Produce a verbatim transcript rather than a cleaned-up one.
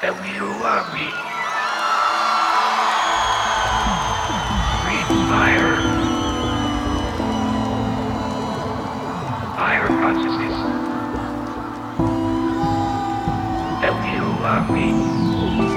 And you love me. Breathe fire. Fire consciousness. And you love me.